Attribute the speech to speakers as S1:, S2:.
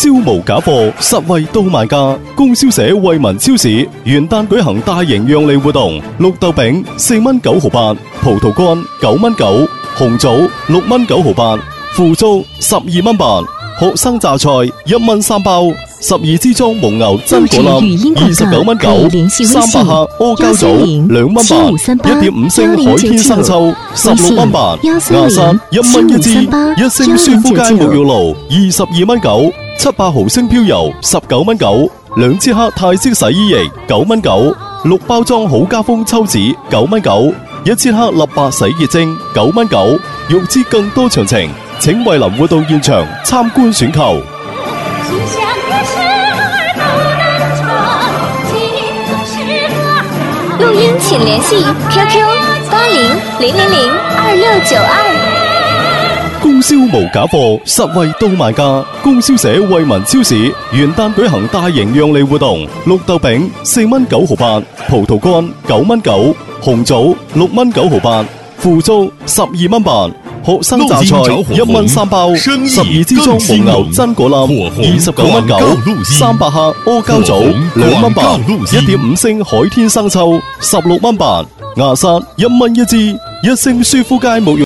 S1: 銷無假貨，實惠到賣價。供銷社惠民超市元旦舉行大型讓利活動，綠豆餅4蚊9毫8，葡萄乾9蚊9，紅棗6蚊9毫8，腐竹12蚊8，學生榨菜1蚊3包，12支裝蒙牛真果粒29蚊9，300克阿膠棗2蚊8，1.5升海天生抽16蚊8，牙刷1蚊1支，1升舒膚佳沐浴露22蚊9，700毫升飄柔19蚊9，2支黑泰式洗衣液9蚊9，6包裝好家風抽紙9蚊9，1支黑立白洗潔精9蚊9。欲知更多詳情，請惠林活動現場參觀選購。
S2: 錄音請聯繫 QQ80000262。
S1: 供銷無假貨，實惠到賣價。供銷社惠民超市元旦舉行大型讓利活動，綠豆餅4蚊9毫8，葡萄乾9蚊9，紅棗6蚊9毫8，腐竹12蚊8，學生榨菜1蚊3包，12支裝蒙牛真果粒29蚊9，300克阿膠棗2蚊8，1.5升海天生抽16蚊8，牙刷1蚊1支，1升舒膚佳沐浴